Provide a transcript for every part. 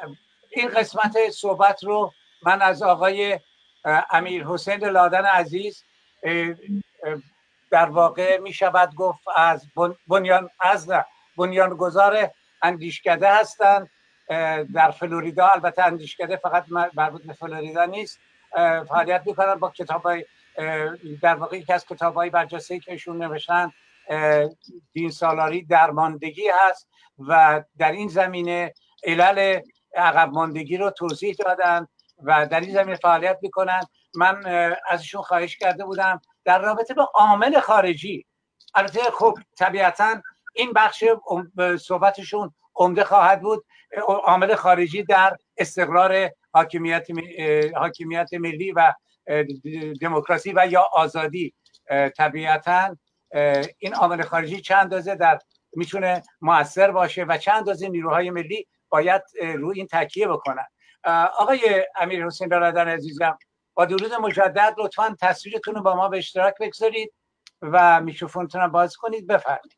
این قسمت صحبت رو من از آقای امیر حسین لادن عزیز در واقع می شود گفت از بنیانگذار اندیشکده هستند در فلوریدا. البته اندیشکده فقط مربوط به فلوریدا نیست، فعالیت میکنن با کتابای در واقع یکی از کتابای برجسته که ایشون نوشتن دین سالاری درماندگی هست و در این زمینه علل عقب ماندگی رو توضیح دادن و در این زمینه فعالیت میکنن. من ازشون خواهش کرده بودم در رابطه با عامل خارجی، البته خب طبیعتا این بخش صحبتشون عمده خواهد بود، عامل خارجی در استقرار حاکمیت ملی و دموکراسی و یا آزادی. طبیعتا این عامل خارجی چند اندازه میتونه مؤثر باشه و چند اندازه نیروهای ملی باید روی این تکیه بکنن. آقای امیر حسین لادن عزیزم، با درود مجدد لطفاً تصویرتون رو با ما به اشتراک بگذارید و میکروفونتون رو باز کنید. بفرمایید.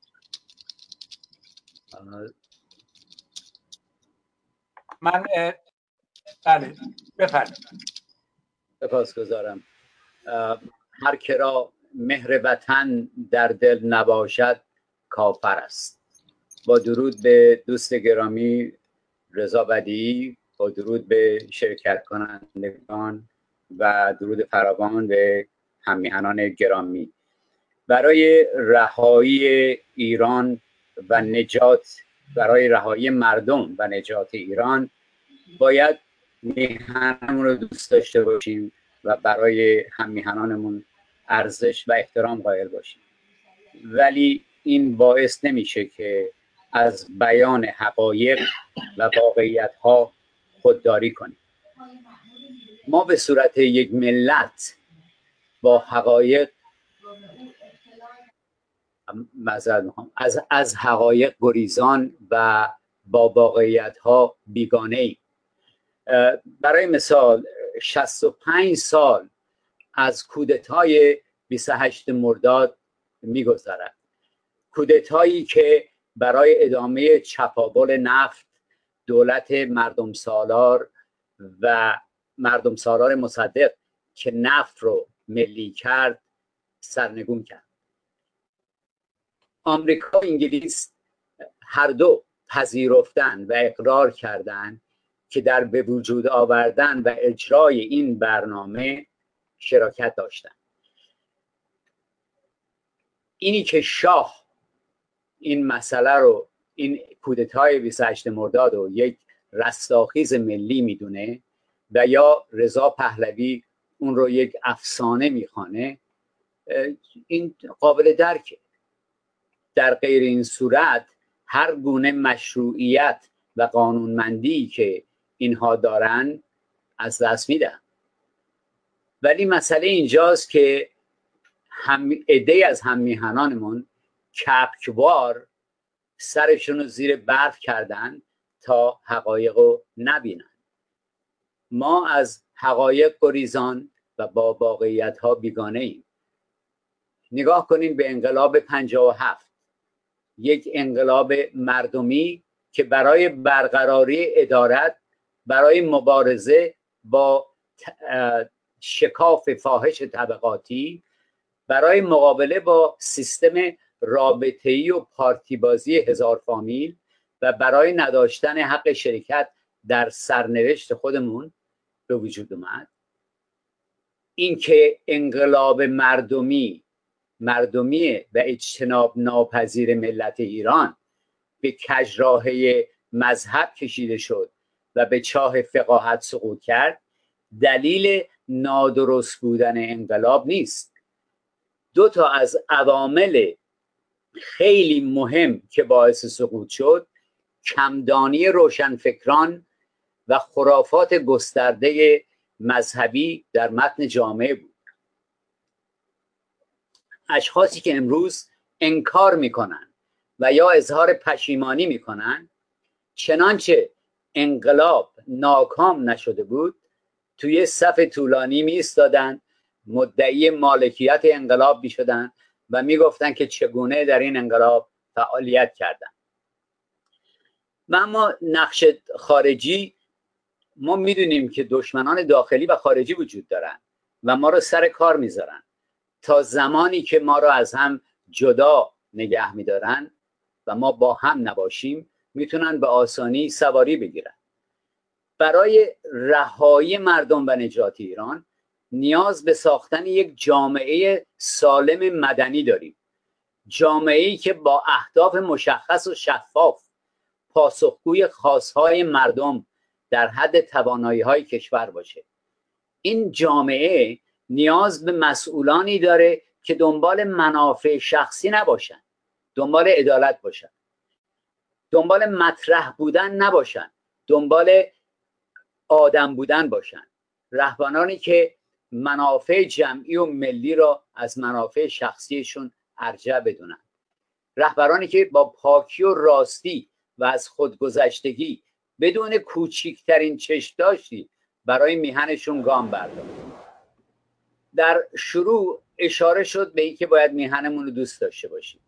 من بله بفرمایید. سپاسگزارم. هر که را مهر وطن در دل نباشد کافر است. با درود به دوست گرامی رضا بدیعی، با درود به شرکت کنندگان و درود فراوان به هممیهنان گرامی. برای رهایی ایران و نجات، برای رهایی مردم و نجات ایران باید میهنمون رو دوست داشته باشیم و برای هممیهنانمون ارزش و احترام قائل باشیم، ولی این باعث نمیشه که از بیان حقایق و واقعیت‌ها خودداری کنیم. ما به صورت یک ملت با حقایق از حقایق گریزان و با واقعیت‌ها بیگانه ایم. برای مثال 65 سال از کودتای 28 مرداد می‌گذرد، کودتایی که برای ادامه چپاول نفت دولت مردم سالار و مردم سالار مصدق که نفت رو ملی کرد سرنگون کرد. آمریکا و انگلیس هر دو پذیرفتن و اقرار کردند که در به وجود آوردن و اجرای این برنامه شراکت داشتند. اینی که شاه این مسئله رو، این کودتای 28 مرداد رو یک رستاخیز ملی میدونه و یا رضا پهلوی اون رو یک افسانه میخوانه، این قابل درکه. در غیر این صورت هر گونه مشروعیت و قانونمندی که اینها دارن از دست میدن. ولی مسئله اینجاست که عده‌ای از هممیهنانمون کپکوار سرشون رو زیر برف کردن تا حقایق رو نبینن. ما از حقایق گریزان و با واقعیت ها بیگانه ایم. نگاه کنین به انقلاب 57، یک انقلاب مردمی که برای برقراری عدالت، برای مبارزه با شکاف فاحش طبقاتی، برای مقابله با سیستم رابطه‌ای و پارتی بازی هزار فامیل و برای نداشتن حق شرکت در سرنوشت خودمون به وجود اومد. این که انقلاب مردمی و اجتناب ناپذیر ملت ایران به کجراهه مذهب کشیده شد و به چاه فقاهت سقوط کرد، دلیل نادرست بودن انقلاب نیست. دو تا از عوامل خیلی مهم که باعث سقوط شد، کمدانی روشنفکران و خرافات گسترده مذهبی در متن جامعه بود. اشخاصی که امروز انکار میکنن و یا اظهار پشیمانی میکنن چنانچه انقلاب ناکام نشده بود توی صف طولانی می ایستادن، مدعی مالکیت انقلاب می شدن و می گفتن که چگونه در این انقلاب فعالیت کردن. و اما نقش خارجی ما میدونیم که دشمنان داخلی و خارجی وجود دارن و ما رو سر کار میذارن. تا زمانی که ما رو از هم جدا نگه میدارن و ما با هم نباشیم، میتونن به آسانی سواری بگیرن. برای رهایی مردم و نجات ایران نیاز به ساختن یک جامعه سالم مدنی داریم. جامعه‌ای که با اهداف مشخص و شفاف پاسخگوی خواستهای مردم در حد توانایی‌های کشور باشه. این جامعه نیاز به مسئولانی داره که دنبال منافع شخصی نباشن، دنبال عدالت باشن، دنبال مطرح بودن نباشن، دنبال آدم بودن باشن. رهبرانی که منافع جمعی و ملی را از منافع شخصیشون ارجح بدونن. رهبرانی که با پاکی و راستی و از خودگذشتگی بدون کوچکترین چشم‌داشتی برای میهنشون گام بردارن. در شروع اشاره شد به اینکه باید میهنمون رو دوست داشته باشیم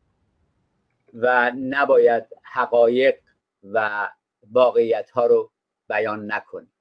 و نباید حقایق و واقعیت ها رو بیان نکنیم.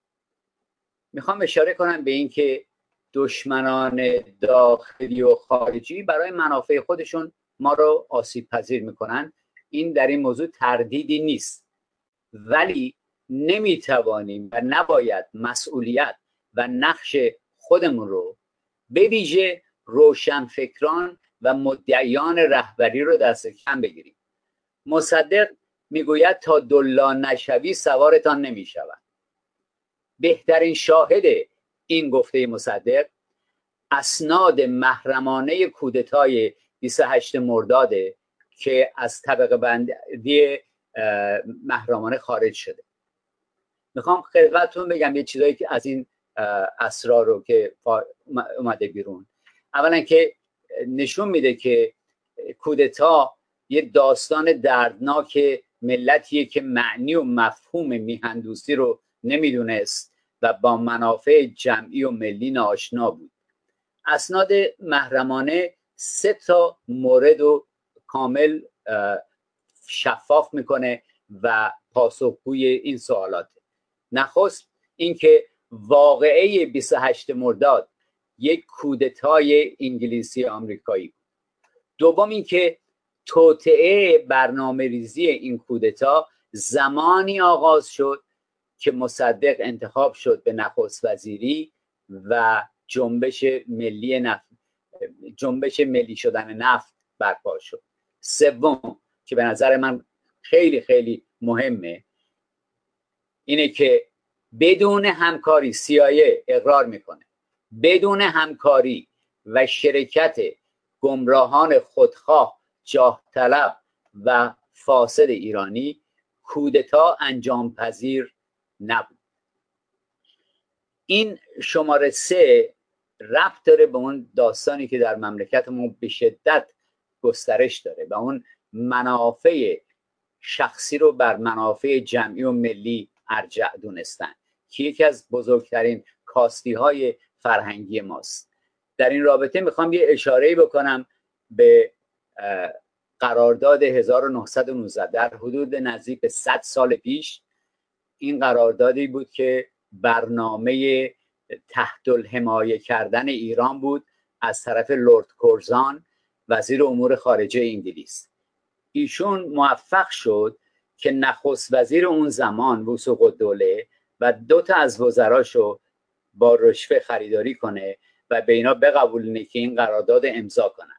میخوام اشاره کنم به اینکه دشمنان داخلی و خارجی برای منافع خودشون ما رو آسیب پذیر میکنن. این در این موضوع تردیدی نیست، ولی نمیتوانیم و نباید مسئولیت و نقش خودمون رو به ویژه روشنفکران و مدعیان رهبری رو دست کم بگیریم. مصدق میگوید تا دلا نشوی سوارتان نمیشوند. بهترین شاهد این گفته مصدق اسناد محرمانه کودتای 28 مرداد که از طبقه بندی محرمانه خارج شده. میخوام خدمتتون بگم یه چیزایی که از این اسرار رو که اومده بیرون. اولا که نشون میده که کودتا یه داستان دردناک ملتیه که معنی و مفهوم میهندوستی رو نمیدونست و با منافع جمعی و ملی ناآشنا بود. اسناد محرمانه 3 مورد رو کامل شفاف میکنه و پاسخگوی این سوالات. نخست اینکه واقعه 28 مرداد یک کودتای انگلیسی آمریکایی بود. دوم اینکه توطئه برنامه ریزی این کودتا زمانی آغاز شد که مصدق انتخاب شد به نخست وزیری و جنبش ملی شدن نفت برپا شد. سوم که به نظر من خیلی خیلی مهمه اینه که بدون همکاری CIA اقرار میکنه بدون همکاری و شرکت گمراهان خودخواه، جاه طلب و فاسد ایرانی کودتا انجام پذیر نبود. این شماره 3 ربط داره به اون داستانی که در مملکتمون به شدت گسترش داره و اون منافع شخصی رو بر منافع جمعی و ملی ارجح دونستن که یکی از بزرگترین کاستی های فرهنگی ماست. در این رابطه میخوام یه اشاره‌ای بکنم به قرارداد 1919 در حدود نزدیک به 100 سال پیش. این قراردادی بود که برنامه تحت الحمایه کردن ایران بود از طرف لرد کورزان وزیر امور خارجه انگلیس. ایشون موفق شد که نخست وزیر اون زمان وثوق‌الدوله و 2 از وزراشو با رشوه خریداری کنه و به اینا بقبولونه که این قرارداد امضا کنن.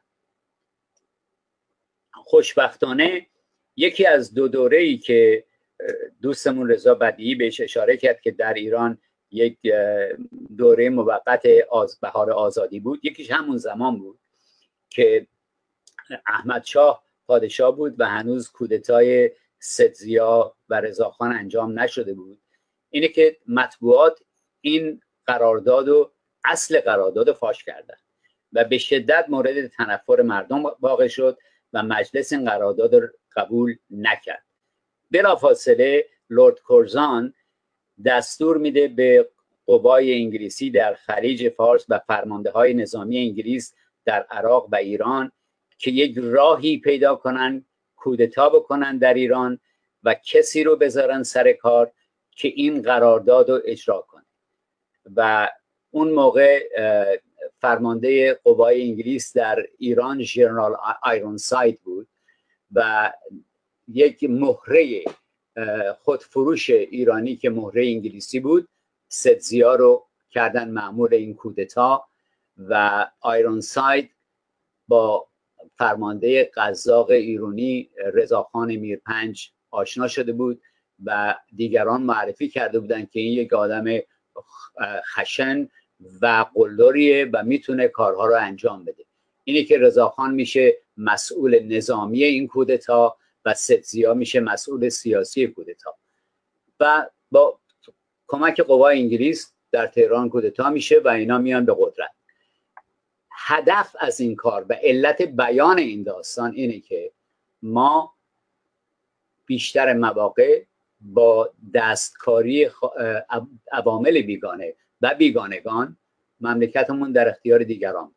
خوشبختانه یکی از 2 دوره‌ای که دوستمون رضا بدیعی بهش اشاره کرد که در ایران یک دوره موقت بهار آزادی بود، یکیش همون زمان بود که احمد شاه پادشاه بود و هنوز کودتای سدزیا و رضاخان انجام نشده بود. اینه که مطبوعات این قرارداد و اصل قرارداد فاش کردن و به شدت مورد تنفر مردم واقع شد و مجلس این قرارداد رو قبول نکرد. بلافاصله لرد کورزان دستور میده به قوای انگلیسی در خلیج فارس و فرمانده های نظامی انگلیس در عراق و ایران که یک راهی پیدا کنن کودتا بکنن در ایران و کسی رو بذارن سر کار که این قرارداد رو اجرا کنه و اون موقع فرمانده قوای انگلیس در ایران ژنرال آیرونساید بود و یک مهره خودفروش ایرانی که مهره انگلیسی بود سدزیا رو کردن مأمور این کودتا و آیرونساید با فرمانده قزاق ایرانی رضاخان میرپنج آشنا شده بود و دیگران معرفی کرده بودن که این یک آدم خشن و قلدریه و میتونه کارها رو انجام بده. اینه که رضاخان میشه مسئول نظامی این کودتا و سدزیا میشه مسئول سیاسی کودتا و با کمک قوای انگلیس در تهران کودتا میشه و اینا میان به قدرت. هدف از این کار و علت بیان این داستان اینه که ما بیشتر مواقع با دستکاری عوامل بیگانه و بیگانگان مملکتمون در اختیار دیگران.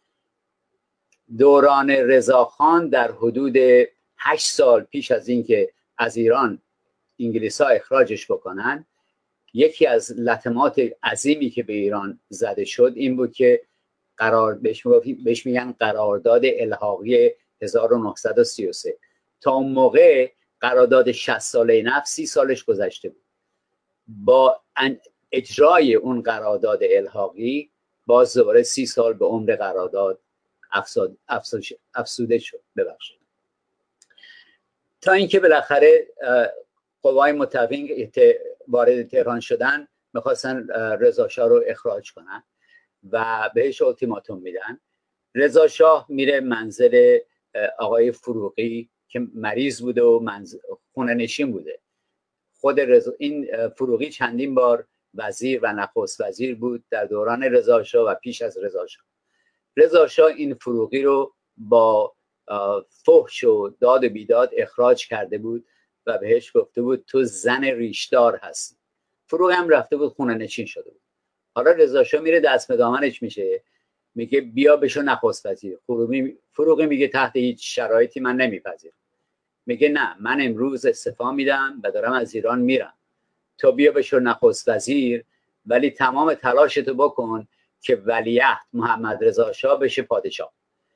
دوران رضاخان در حدود 8 سال پیش از اینکه از ایران انگلیس‌ها اخراجش بکنن، یکی از لطمات عظیمی که به ایران زده شد این بود که بهش میگن قرارداد الحاقی 1933. تا اون موقع قرارداد 60 ساله نفت 30 سالش گذشته بود. با اجرای اون قرارداد الحاقی باز دوباره 30 سال به عمر قرارداد افزوده شد. ببخشید. تا اینکه بالاخره قوای متفقین وارد تهران شدن میخواستن رضا شاه رو اخراج کنن و بهش التیماتوم میدن. رضا شاه میره منزل آقای فروغی که مریض بوده و خونه نشین بوده. خود این فروغی چندین بار وزیر و نخست وزیر بود در دوران رضا شاه و پیش از رضا شاه. رضا شاه این فروغی رو با فحش و داد و بیداد اخراج کرده بود و بهش گفته بود تو زن ریشدار هستی. فروغی هم رفته بود خونه نشین شده بود. حالا رضا شاه میره دست به دامنش میشه، میگه بیا بشو نخست وزیر. فروغی میگه تحت هیچ شرایطی من نمیپذیرم. میگه نه، من امروز استعفا میدم و دارم از ایران میرم. تو بیا بشو نخست وزیر ولی تمام تلاشتو بکن که ولیعهد محمد رضا شاه بشه پادشاه.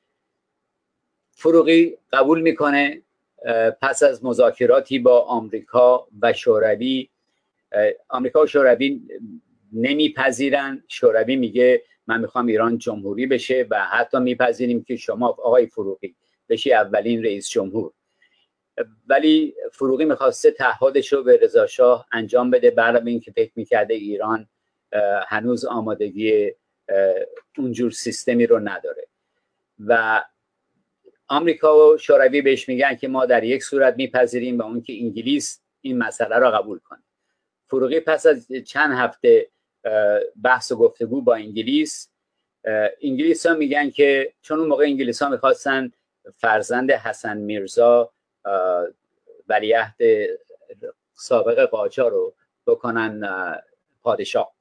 فروغی قبول میکنه. پس از مذاکراتی با آمریکا و شوروی، آمریکا و شوروی نمیپذیرن. شوروی میگه من میخوام ایران جمهوری بشه و حتی میپذیریم که شما آقای فروغی بشی اولین رئیس جمهور. ولی فروغی میخواسته تعهدش رو به رضا شاه انجام بده بعد اینکه فکر میکرده ایران هنوز آمادگی اونجور سیستمی رو نداره و آمریکا و شوروی بهش میگن که ما در یک صورت میپذیریم و اون که انگلیس این مسئله رو قبول کنه. فروغی پس از چند هفته بحث و گفتگو با انگلیس ها میگن که چون اون موقع انگلیس ها میخواستن فرزند حسن میرزا ولیعهد سابق قاجار رو بکنن پادشاه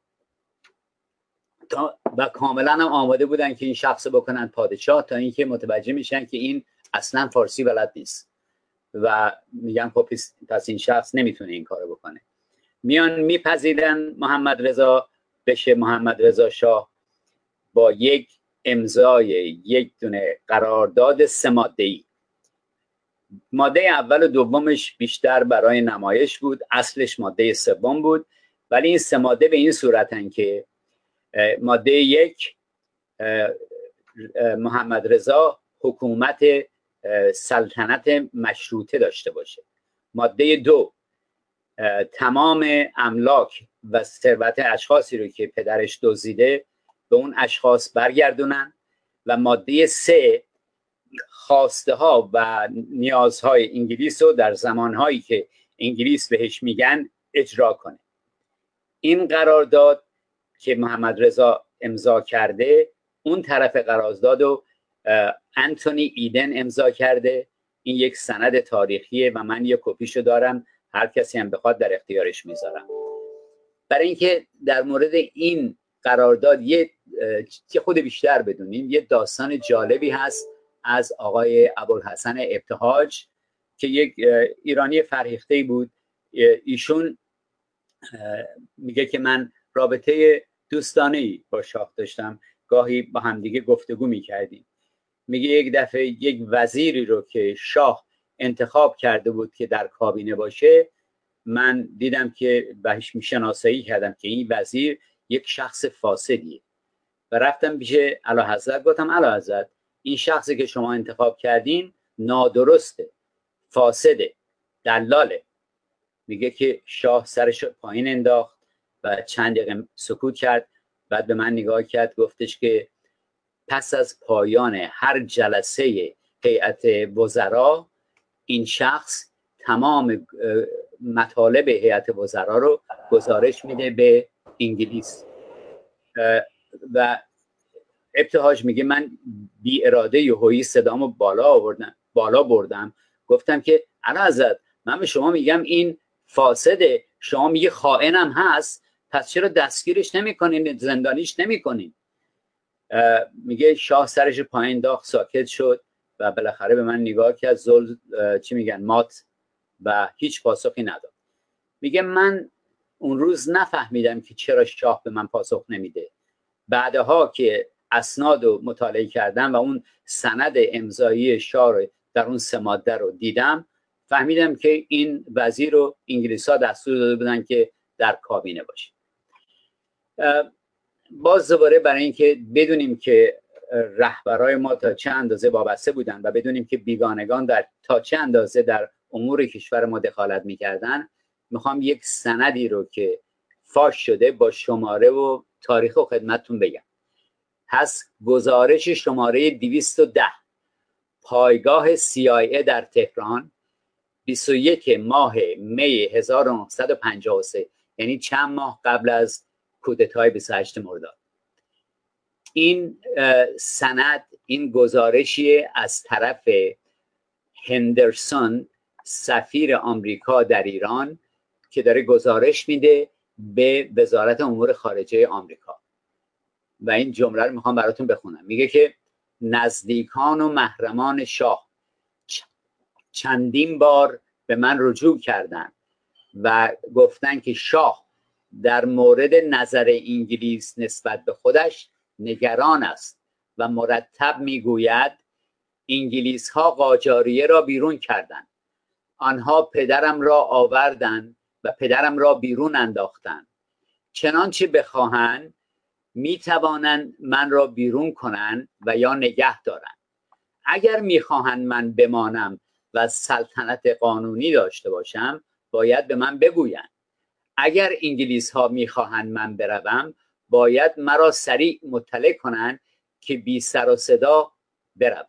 و کاملا هم آماده بودن که این شخص بکنن پادشاه، تا اینکه متوجه میشن که این اصلا فارسی بلد نیست و میگن خب پس این شخص نمیتونه این کارو بکنه. میان میپذیرن محمد رضا بشه محمد رضا شاه با یک امضای یک دونه قرارداد 3 ماده‌ای. ماده اول و دومش بیشتر برای نمایش بود، اصلش ماده 3 بود، ولی این 3 ماده به این صورتن که ماده 1 محمد رضا حکومت سلطنت مشروطه داشته باشه. ماده 2 تمام املاک و ثروت اشخاصی رو که پدرش دزدیده به اون اشخاص برگردونن و ماده 3 خواسته ها و نیازهای انگلیس رو در زمانهایی که انگلیس بهش میگن اجرا کنه. این قرارداد که محمد رضا امضا کرده، اون طرف قرارداد رو انتونی ایدن امضا کرده. این یک سند تاریخیه و من یک کپیشو دارم، هر کسی هم بخواد در اختیارش میذارم. برای اینکه در مورد این قرارداد یه خود بیشتر بدونیم، یه داستان جالبی هست از آقای ابوالحسن ابتهاج که یک ایرانی فرهیخته بود. ایشون میگه که من رابطه دوستانه‌ای با شاه داشتم، گاهی با همدیگه گفتگو میکردیم. میگه یک دفعه یک وزیری رو که شاه انتخاب کرده بود که در کابینه باشه، من دیدم که بهش میشناسایی کردم که این وزیر یک شخص فاسدیه و رفتم پیش اعلیحضرت، گفتم اعلیحضرت این شخصی که شما انتخاب کردین نادرسته، فاسده، دلاله. میگه که شاه سرش پایین انداخت و چند دقیقه سکوت کرد، بعد به من نگاه کرد، گفتش که پس از پایان هر جلسه هیئت وزرا این شخص تمام مطالب هیئت وزرا رو گزارش میده به انگلیس. و ابتهاج میگه من بی اراده یهویی صدامو بالا بردم، گفتم که اعلیحضرت من به شما میگم این فاسده، شما میگه خائنم هست، پس چرا دستگیرش نمیکنین، زندانیش نمیکنین؟ میگه شاه سرش پایین داخت، ساکت شد و بالاخره به من نگاه کرد، چی میگن، مات، و هیچ پاسخی نداد. میگه من اون روز نفهمیدم که چرا شاه به من پاسخ نمیده. بعدها که اسناد رو مطالعه کردم و اون سند امضایی شاه رو در اون 3 ماده رو دیدم، فهمیدم که این وزیر رو انگلیس‌ها دستور داده بودن که در کابینه باشه. باز دوباره برای اینکه بدونیم که رهبرای ما تا چه اندازه وابسته بودن و بدونیم که بیگانگان در تا چه اندازه در امور کشور ما دخالت میکردن، میخوام یک سندی رو که فاش شده با شماره و تاریخ و خدمتتون بگم. هست گزارش شماره 210 پایگاه CIA در تهران 21 ماه می 1953، یعنی چند ماه قبل از کودتای 28 مرداد. این سند، این گزارشی از طرف هندرسون سفیر آمریکا در ایران که داره گزارش میده به وزارت امور خارجه آمریکا و این جمله رو میخوام براتون بخونم. میگه که نزدیکان و محرمان شاه چندین بار به من رجوع کردند و گفتن که شاه در مورد نظر انگلیس نسبت به خودش نگران است و مرتب میگوید انگلیس ها قاجاریه را بیرون کردند، آنها پدرم را آوردند و پدرم را بیرون انداختند، چنانچه بخواهند میتوانند من را بیرون کنند و یا نگه دارند. اگر میخواهند من بمانم و سلطنت قانونی داشته باشم باید به من بگویند. اگر انگلیس ها میخواهند من بروم باید مرا سریع مطلع کنند که بی سر و صدا بروم.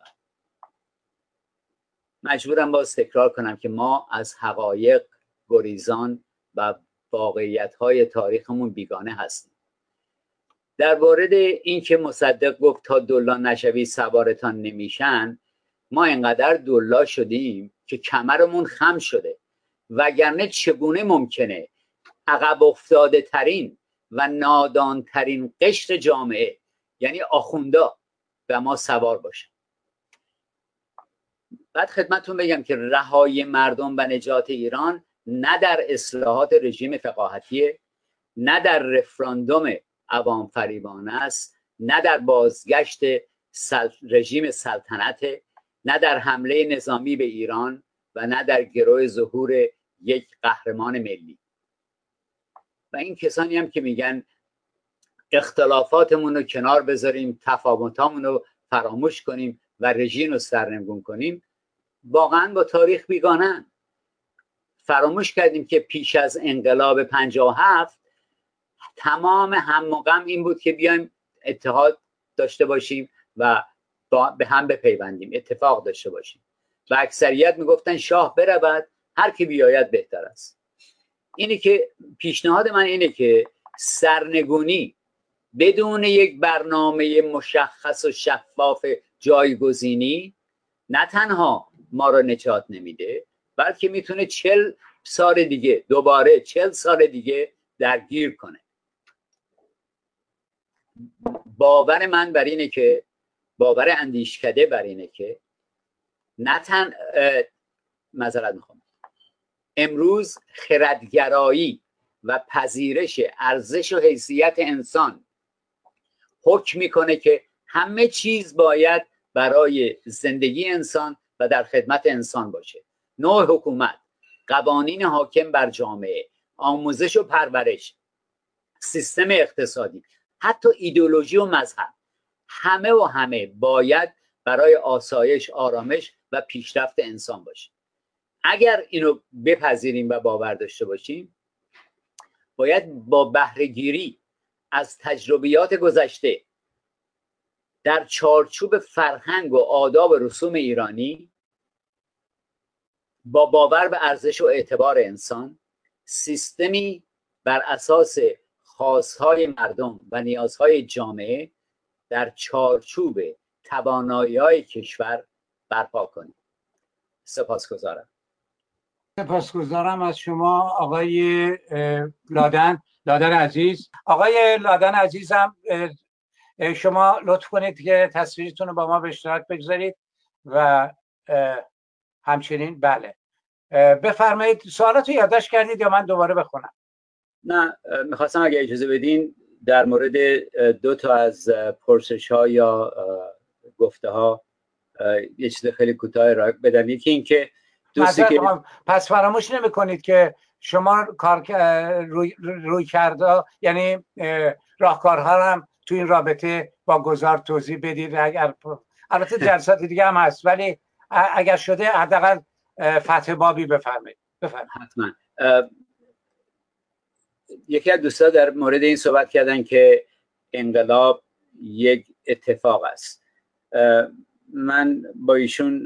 مجبورم باز تکرار کنم که ما از حقایق گریزان و واقعیت های تاریخمون بیگانه هستیم. در مورد این که مصدق گفت تا دلا نشوی سوارتان نمیشن، ما اینقدر دلا شدیم که کمرمون خم شده، وگرنه چگونه ممکنه عقب افتاده ترین و نادان ترین قشر جامعه یعنی آخوندا به ما سوار باشه. بعد خدمتون بگم که رهایی مردم و نجات ایران نه در اصلاحات رژیم فقاهتیه، نه در رفراندوم عوام فریبانه است، نه در بازگشت رژیم سلطنت، نه در حمله نظامی به ایران و نه در گرو ظهور یک قهرمان ملی. و این کسانی هم که میگن اختلافاتمون رو کنار بذاریم، تفاوتامون رو فراموش کنیم و رژیم رو سرنگون کنیم، واقعا با تاریخ بیگانن. فراموش کردیم که پیش از انقلاب 57 تمام هم و غم این بود که بیایم اتحاد داشته باشیم و به هم بپیوندیم، اتفاق داشته باشیم و اکثریت میگفتن شاه برود، هر کی بیاید بهتر است. اینه که پیشنهاد من اینه که سرنگونی بدون یک برنامه مشخص و شفاف جایگزینی نه تنها ما رو نجات نمیده، بلکه میتونه 40 سال دیگه دوباره 40 سال دیگه درگیر کنه. باور من بر اینه که، باور اندیشکده بر اینه که معذرت میخوام، امروز خردگرایی و پذیرش ارزش و حیثیت انسان حکم میکنه که همه چیز باید برای زندگی انسان و در خدمت انسان باشه. نوع حکومت، قوانین حاکم بر جامعه، آموزش و پرورش، سیستم اقتصادی، حتی ایدئولوژی و مذهب، همه باید برای آسایش، آرامش و پیشرفت انسان باشه. اگر اینو بپذیریم و باور داشته باشیم، باید با بهره‌گیری از تجربیات گذشته در چارچوب فرهنگ و آداب و رسوم ایرانی، با باور به ارزش و اعتبار انسان، سیستمی بر اساس خواستهای مردم و نیازهای جامعه در چارچوب توانایی‌های کشور برپا کنیم. سپاسگزارم. سپاسگزارم از شما آقای لادن عزیز. آقای لادن عزیزم، شما لطف کنید که تصویرتون رو با ما به اشتراک بگذارید و همچنین بله بفرمایید. سوالات رو یادداشت کردید یا من دوباره بخونم؟ نه، میخواستم اگه اجازه بدین در مورد دو تا از پرسش ها یا گفته ها یه چیز خیلی کوتاه ارائه بدم. یکی این که دوستی که پس فراموش نمی کنید که شما روی کرده، یعنی راهکارها هم تو این رابطه با گذار توضیح بدید. اگر البته جلسات دیگه هم هست، ولی اگر شده حداقل فتح بابی بفرمایید. حتما. یکی از دوستان در مورد این صحبت کردن که انقلاب یک اتفاق است. من با ایشون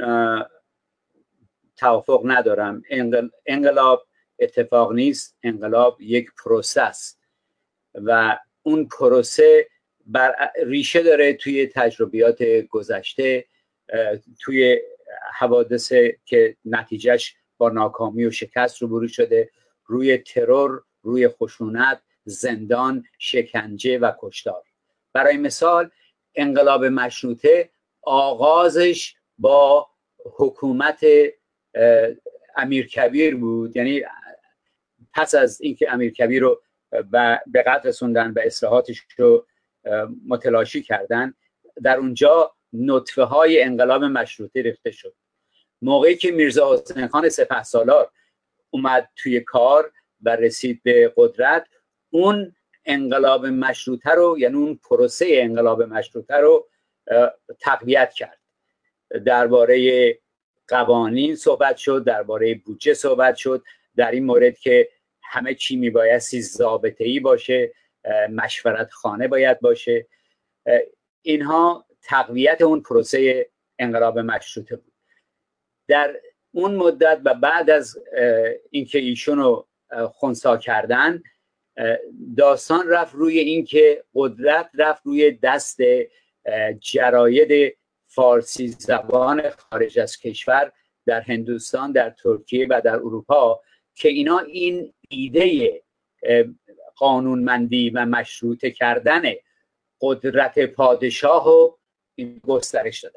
توافق ندارم. انقلاب اتفاق نیست، انقلاب یک پروسه است و اون پروسه ریشه داره توی تجربیات گذشته، توی حوادث که نتیجهش با ناکامی و شکست روبرو شده، روی ترور، روی خشونت، زندان، شکنجه و کشتار. برای مثال انقلاب مشروطه آغازش با حکومت امیرکبیر بود، یعنی پس از اینکه امیرکبیر رو به قتل رسوندن و اصلاحاتش رو متلاشی کردن، در اونجا نطفه های انقلاب مشروطه ریخته شد. موقعی که میرزا حسین خان سپهسالار اومد توی کار و رسید به قدرت، اون انقلاب مشروطه رو، یعنی اون پروسه انقلاب مشروطه رو تقویت کرد. درباره قوانین صحبت شد، درباره بودجه صحبت شد، در این مورد که همه چی میبایستی ضابطه‌ای باشه، مشورت خانه باید باشه. اینها تقویت اون پروسه انقلاب مشروطه بود. در اون مدت و بعد از اینکه ایشونو خنثی کردن، داستان رفت روی اینکه قدرت رفت روی دست جراید فارسی زبان خارج از کشور در هندوستان، در ترکیه و در اروپا، که اینا این ایده قانونمندی و مشروطه کردن قدرت پادشاه رو گسترش دادن.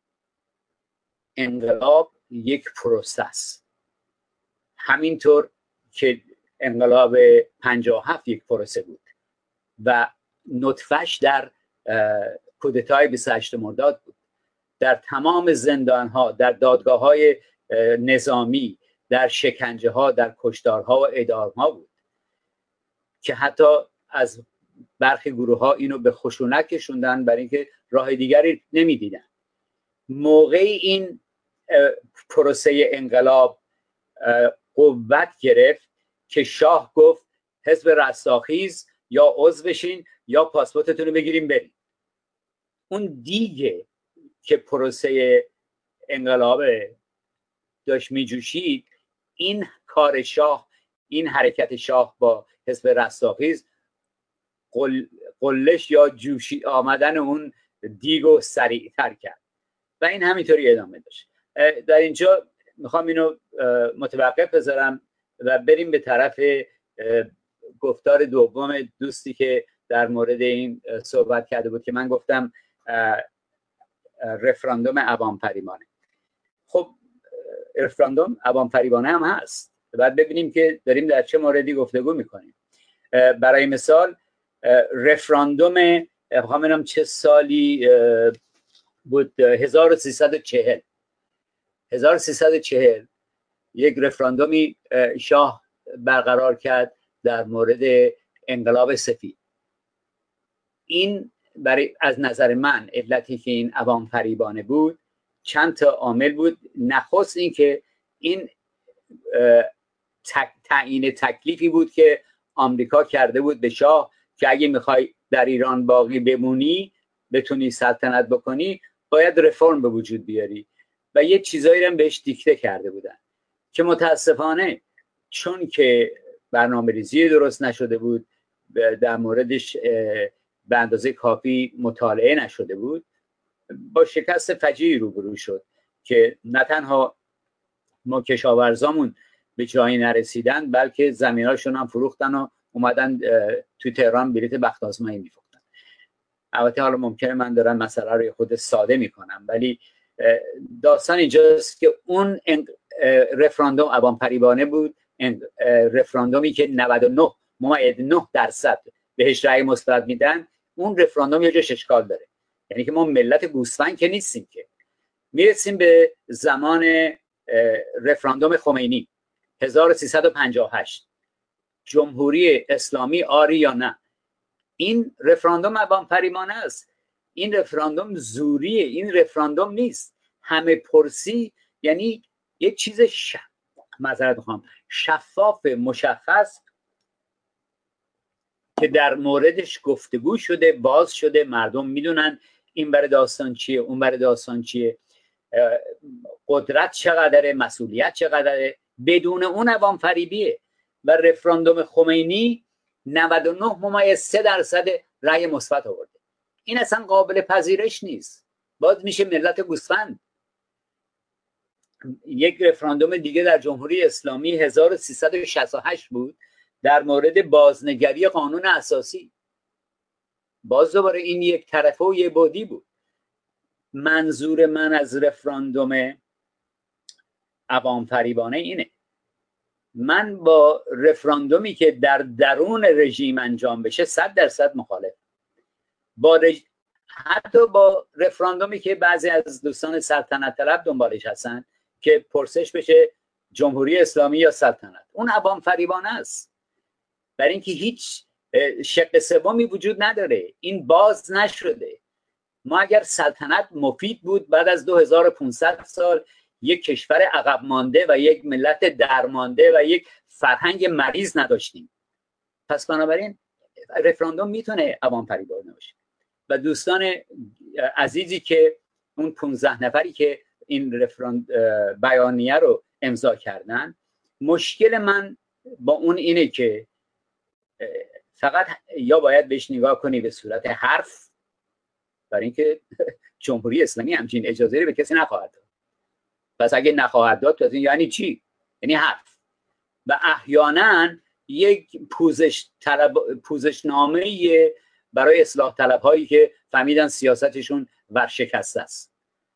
انقلاب یک پروسه است، همینطور که انقلاب 57 یک پروسه بود و نطفه‌اش در کودتای 28 مرداد بود. در تمام زندان‌ها، در دادگاه‌های نظامی، در شکنجه‌ها، در کشتارها و اعدام‌ها بود که حتی از برخی گروه‌ها اینو به خشونت کشوندن برای اینکه راه دیگری نمی‌دیدن. موقعی این پروسه انقلاب قوت گرفت که شاه گفت حزب رستاخیز یا عضو بشین یا پاسپورتتون رو بگیریم بریم. اون دیگه که پروسه انقلاب داشت میجوشید، این کار شاه، این حرکت شاه با حزب رستاخیز قلش یا جوشی آمدن اون دیگو سریعتر کرد و این همینطوری ادامه داشت. در اینجا میخوام اینو متوقف بذارم و بریم به طرف گفتار دوم دوستی که در مورد این صحبت کرده بود که من گفتم رفراندوم عوام فریبانه. خب رفراندوم عوام فریبانه هم هست، بعد ببینیم که داریم در چه موردی گفتگو میکنیم. برای مثال رفراندوم خواهم چه سالی بود، 1340 یک رفراندومی شاه برقرار کرد در مورد انقلاب سفید. این برای از نظر من علتی که این عوام فریبانه بود چند تا عامل بود. نخست این که این تعیین تکلیفی بود که آمریکا کرده بود به شاه که اگه میخوای در ایران باقی بمونی، بتونی سلطنت بکنی، باید رفرم به وجود بیاری و یه چیزایی هم بهش دیکته کرده بودن که متاسفانه چون که برنامه ریزی درست نشده بود، در موردش به اندازه کافی مطالعه نشده بود، با شکست فجیعی روبرو شد که نه تنها ما کشاورزامون به جایی نرسیدن، بلکه زمیناشون هم فروختن و اومدن تو تهران بلیت بخت آزمایی میفروختن. البته حالا ممکنه من دارم مسئله رو خود ساده میکنم، ولی داستان اینجاست که اون رفراندوم عوام فریبانه بود، رفراندومی که 99.9% بهش رأی مثبت میدن. اون رفراندوم یه جاش اشکال داره، یعنی که ما ملت گوسفند که نیستیم. که میرسیم به زمان رفراندوم خمینی 1358، جمهوری اسلامی آری یا نه؟ این رفراندوم عوام فریبانه است. این رفراندوم زوریه، این رفراندوم نیست. همه پرسی یعنی یک چیز شفاف مشخص که در موردش گفتگو شده، باز شده، مردم میدونن این بر داستان چیه، اون بر داستان چیه، قدرت چقدره، مسئولیت چقدره. بدون اون عوام فریبیه. و رفراندوم خمینی 99.3% رأی مثبت آورده. این اصلا قابل پذیرش نیست. باز میشه ملت گوسفند. یک رفراندوم دیگه در جمهوری اسلامی 1368 بود در مورد بازنگری قانون اساسی. باز دوباره این یک طرفه و یک بعدی بود. منظور من از رفراندوم عوام فریبانه اینه، من با رفراندومی که در درون رژیم انجام بشه 100% مخالف. حتی با رفراندومی که بعضی از دوستان سلطنت طلب دنبالش هستن که پرسش بشه جمهوری اسلامی یا سلطنت، اون عوام فریبانه است. برای اینکه هیچ شق سومی وجود نداره، این باز نشده. ما اگر سلطنت مفید بود، بعد از 2500 سال یک کشور عقب مانده و یک ملت درمانده و یک فرهنگ مریض نداشتیم. پس بنابراین رفراندوم میتونه عوام فریبانه باشه. و دوستان عزیزی که اون 15 نفری که این بیانیه رو امضا کردن، مشکل من با اون اینه که فقط یا باید بهش نگاه کنی به صورت حرف، برای اینکه جمهوری اسلامی همچین اجازه رو به کسی نخواهد داد. پس اگه نخواهد داد پس یعنی چی؟ یعنی حرف. و احیانا یک پوزشنامه برای اصلاح طلب هایی که فهمیدن سیاستشون ورشکسته است.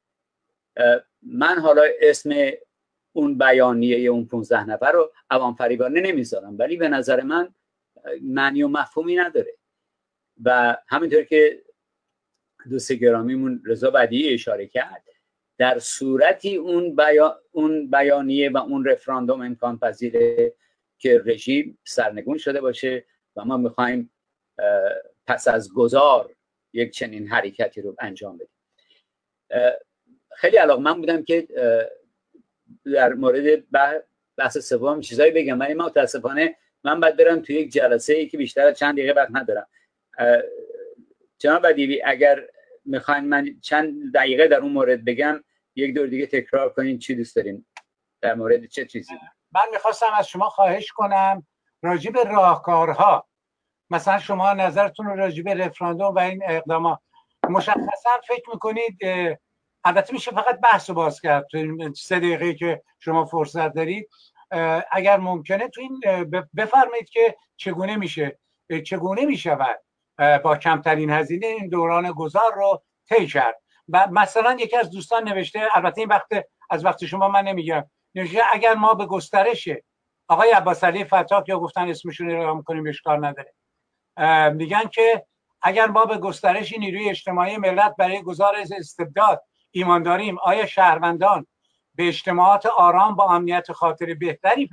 من حالا اسم اون بیانیه اون 15 نفر رو عوام فریبانه نمیذارم، ولی به نظر من معنی و مفهومی نداره. و همینطور که دوست گرامیمون رضا بدیعی اشاره کرد، در صورتی اون بیانیه و اون رفراندوم امکان پذیره که رژیم سرنگون شده باشه و ما میخوایم پس از گذار یک چنین حرکتی رو انجام بدیم. خیلی علاقه‌مند بودم که در مورد بحث سوم چیزایی بگم، ولی متاسفانه من باید برم توی یک جلسه ای که بیشتر از چند دقیقه وقت ندارم. جناب بدیعی اگر میخواین من چند دقیقه در اون مورد بگم، یک دور دیگه تکرار کنین چی دوست دارین در مورد چه چیزی. من میخواستم از شما خواهش کنم راجع به راهکارها، مثلا شما نظرتون رو راجع به رفراندوم و این اقدامات مشخصا فکر میکنید، البته میشه فقط بحث رو باز کرد تو این 3 دقیقه که شما فرصت دارید، اگر ممکنه تو این بفرمایید که چگونه میشود با کمترین هزینه این دوران گذار رو طی کرد. و مثلا یکی از دوستان نوشته، البته این از وقت شما من نمیگم، نوشته اگر ما به گسترش آقای عباس علی فتاح که گفتن اسمشون رو اعلام کنیم اشکال نداره، میگن که اگر ما به گسترش نیروی اجتماعی ملت برای گزارش استبداد ایمان داریم، آیا شهروندان به اجتماعات آرام با امنیت خاطر بهتری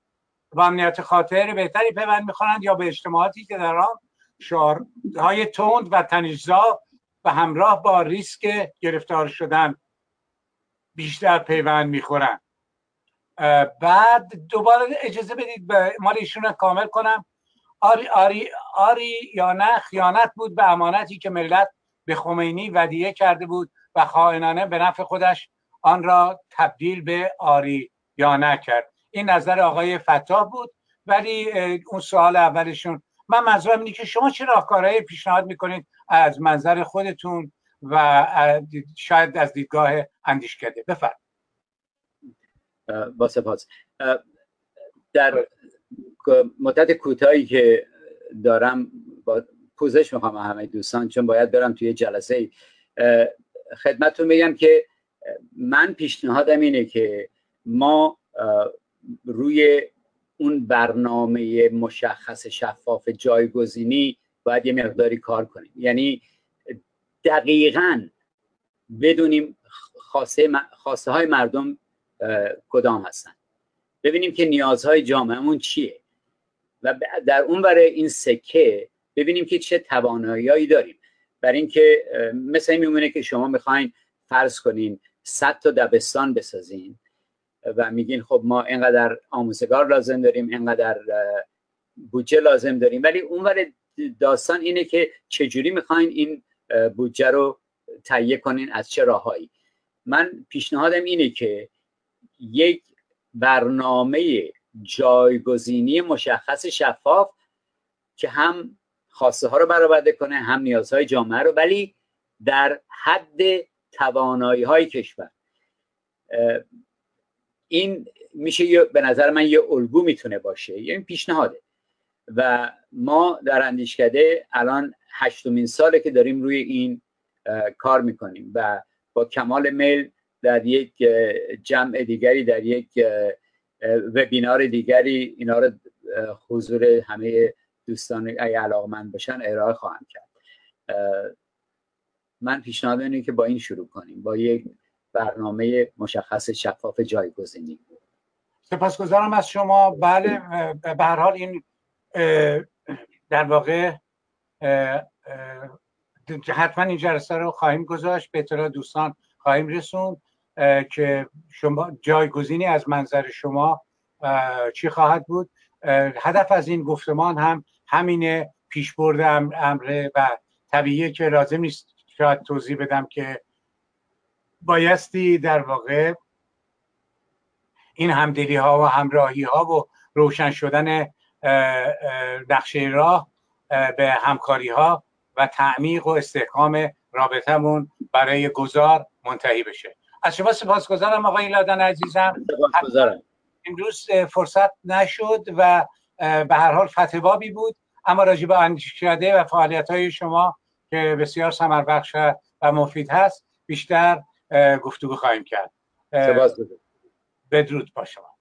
پیوند میخوانند یا به اجتماعاتی که در آن شعارهای تند و تنش‌زا و همراه با ریسک گرفتار شدن بیشتر پیوند میخورند؟ بعد دوباره اجازه بدید به مال ایشون کامل کنم. آری یا نه خیانت بود به امانتی که ملت به خمینی ودیعه کرده بود و خائنانه به نفع خودش آن را تبدیل به آری یا نه کرد. این نظر آقای فتاح بود. ولی اون سوال اولشون، من منظورم اینه که شما چه راهکارهایی پیشنهاد میکنید از منظر خودتون و شاید از دیدگاه اندیشکده؟ بفرمایید. با سپاس. در مدت کوتاهی که دارم با پوزش میخوام همه دوستان، چون باید برم توی جلسه، خدمتتون بگم که من پیشنهادم اینه که ما روی اون برنامه مشخص شفاف جایگزینی باید یه مقداری کار کنیم. یعنی دقیقاً بدونیم خواسته های مردم کدام هستن، ببینیم که نیازهای جامعهمون چیه و در اون برای این سکه ببینیم که چه توانایی‌هایی داریم. برای اینکه مثلا میمونه که شما میخواین فرض کنین 100 تا دبستان بسازین و میگین خب ما اینقدر آموزگار لازم داریم، اینقدر بودجه لازم داریم، ولی اونور داستان اینه که چجوری میخواین این بودجه رو تهیه کنین، از چه راههایی. من پیشنهادم اینه که یک برنامه جایگزینی مشخص شفاف که هم خواسته ها رو برآورده کنه هم نیازهای جامعه رو، ولی در حد توانایی های کشور. این میشه به نظر من یه الگو میتونه باشه، یه پیشنهاده. و ما در اندیشکده الان 8مین ساله که داریم روی این کار میکنیم و با کمال میل در یک جمع دیگری، در یک وبینار دیگری اینا رو حضور همه دوستان اگه علاقمند باشن ارائه خواهم کرد. من پیشنهاد اینه که با این شروع کنیم، با یک برنامه مشخص شفاف جایگزینی. سپاسگزارم از شما. بله، به هر حال این در واقع حتما این جلسه رو خواهیم گذاشت، به اطلاع دوستان خواهیم رسوند که شما جایگزینی از منظر شما چی خواهد بود. هدف از این گفتمان هم همینه، پیشبرد امره و طبیعیه که لازم نیست شاید توضیح بدم که بایستی در واقع این همدلی ها و همراهی ها و روشن شدن نقشه راه به همکاری ها و تعمیق و استحکام رابطمون برای گذار منتهی بشه. از شما سپاسگزارم آقای لادن عزیزم. سپاسگزارم. امروز فرصت نشد و به هر حال فتح‌بابی بود، اما راجع به اندیشکده و فعالیت‌های شما که بسیار ثمربخش و مفید هست بیشتر گفتگو خواهیم کرد. سپاسگزارم. بدرود با شما.